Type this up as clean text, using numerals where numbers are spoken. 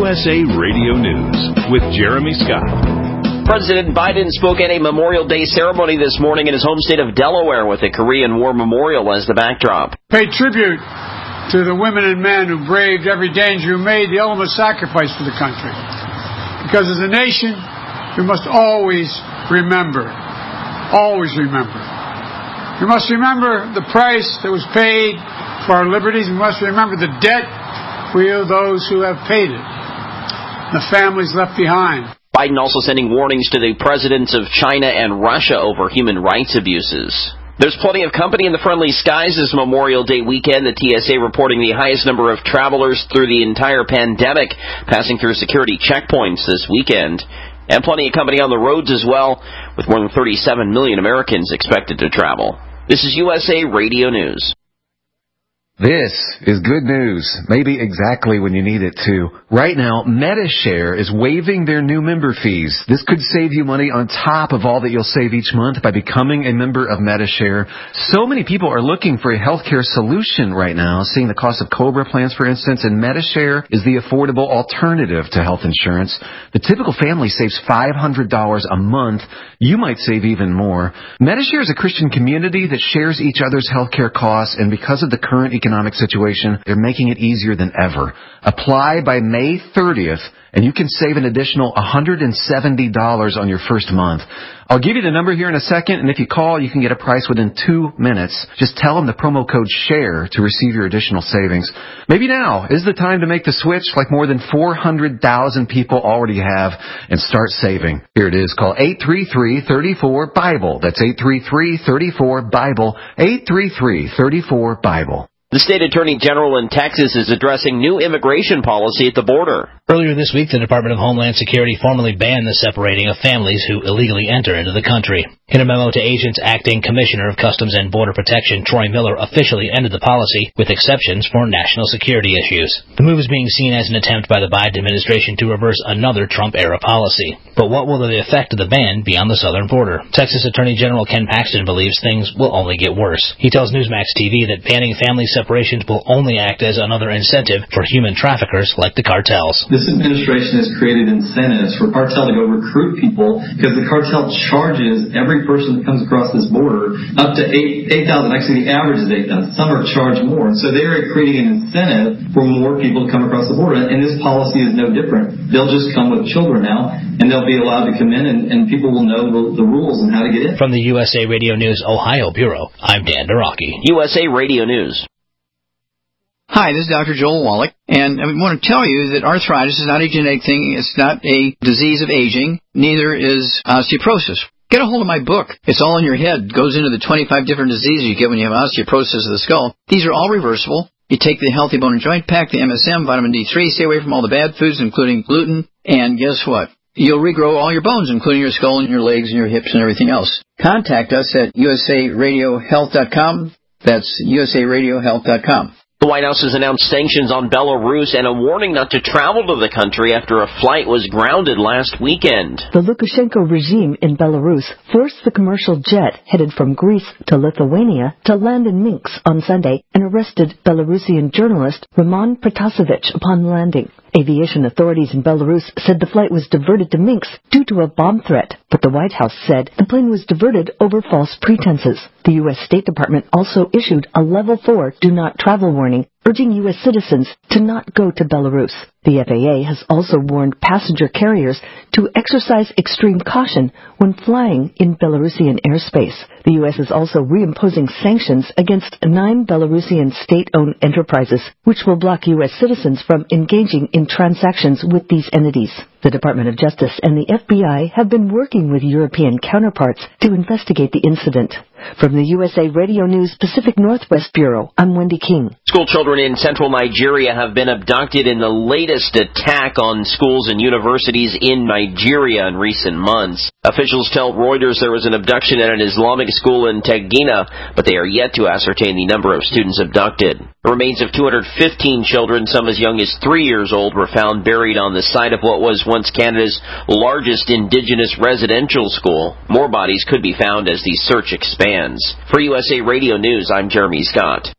USA Radio News with Jeremy Scott. President Biden spoke at a Memorial Day ceremony this morning in his home state of Delaware with a Korean War memorial as the backdrop. Pay tribute to the women and men who braved every danger, who made the ultimate sacrifice for the country. Because as a nation, we must always remember. We must remember the price that was paid for our liberties. We must remember the debt we owe those who have paid it, the families left behind. Biden also sending warnings to the presidents of China and Russia over human rights abuses. There's plenty of company in the friendly skies this Memorial Day weekend. The TSA reporting the highest number of travelers through the entire pandemic, passing through security checkpoints this weekend. And plenty of company on the roads as well, with more than 37 million Americans expected to travel. This is USA Radio News. This is good news, maybe exactly when you need it to. Right now, Medi-Share is waiving their new member fees. This could save you money on top of all that you'll save each month by becoming a member of Medi-Share. So many people are looking for a healthcare solution right now, seeing the cost of COBRA plans, for instance, and Medi-Share is the affordable alternative to health insurance. The typical family saves $500 a month. You might save even more. Medi-Share is a Christian community that shares each other's healthcare costs, and because of the current economic situation, they're making it easier than ever. Apply by May 30th, and you can save an additional $170 on your first month. I'll give you the number here in a second, and if you call, you can get a price within 2 minutes. Just tell them the promo code SHARE to receive your additional savings. Maybe now is the time to make the switch like more than 400,000 people already have and start saving. Here it is. Call 833-34-BIBLE. That's 833-34-BIBLE. 833-34-BIBLE. The state attorney general in Texas is addressing new immigration policy at the border. Earlier this week, the Department of Homeland Security formally banned the separating of families who illegally enter into the country. In a memo to agents, Acting Commissioner of Customs and Border Protection Troy Miller officially ended the policy with exceptions for national security issues. The move is being seen as an attempt by the Biden administration to reverse another Trump-era policy. But what will the effect of the ban be on the southern border? Texas Attorney General Ken Paxton believes things will only get worse. He tells Newsmax TV that banning family separations will only act as another incentive for human traffickers like the cartels. This administration has created incentives for cartel to go recruit people because the cartel charges every person that comes across this border up to $8,000. Actually, the average is $8,000. Some are charged more. So they are creating an incentive for more people to come across the border. And this policy is no different. They'll just come with children now, and they'll be allowed to come in, and people will know the rules and how to get in. From the USA Radio News Ohio Bureau, I'm Dan Dorocki. USA Radio News. Hi, this is Dr. Joel Wallach, and I want to tell you that arthritis is not a genetic thing. It's not a disease of aging. Neither is osteoporosis. Get a hold of my book. It's all in your head. It goes into the 25 different diseases you get when you have osteoporosis of the skull. These are all reversible. You take the Healthy Bone and Joint Pack, the MSM, vitamin D3, stay away from all the bad foods, including gluten, and guess what? You'll regrow all your bones, including your skull and your legs and your hips and everything else. Contact us at usaradiohealth.com. That's usaradiohealth.com. The White House has announced sanctions on Belarus and a warning not to travel to the country after a flight was grounded last weekend. The Lukashenko regime in Belarus forced the commercial jet headed from Greece to Lithuania to land in Minsk on Sunday and arrested Belarusian journalist Roman Protasevich upon landing. Aviation authorities in Belarus said the flight was diverted to Minsk due to a bomb threat, but the White House said the plane was diverted over false pretenses. The U.S. State Department also issued a Level 4 do not travel warning, urging U.S. citizens to not go to Belarus. The FAA has also warned passenger carriers to exercise extreme caution when flying in Belarusian airspace. The U.S. is also reimposing sanctions against 9 Belarusian state-owned enterprises, which will block U.S. citizens from engaging in transactions with these entities. The Department of Justice and the FBI have been working with European counterparts to investigate the incident. From the USA Radio News Pacific Northwest Bureau, I'm Wendy King. School children in central Nigeria have been abducted in the latest attack on schools and universities in Nigeria in recent months. Officials tell Reuters there was an abduction at an Islamic school in Tegina, but they are yet to ascertain the number of students abducted. The remains of 215 children, some as young as 3 years old, were found buried on the site of what was once Canada's largest indigenous residential school. More bodies could be found as the search expands. For USA Radio News, I'm Jeremy Scott.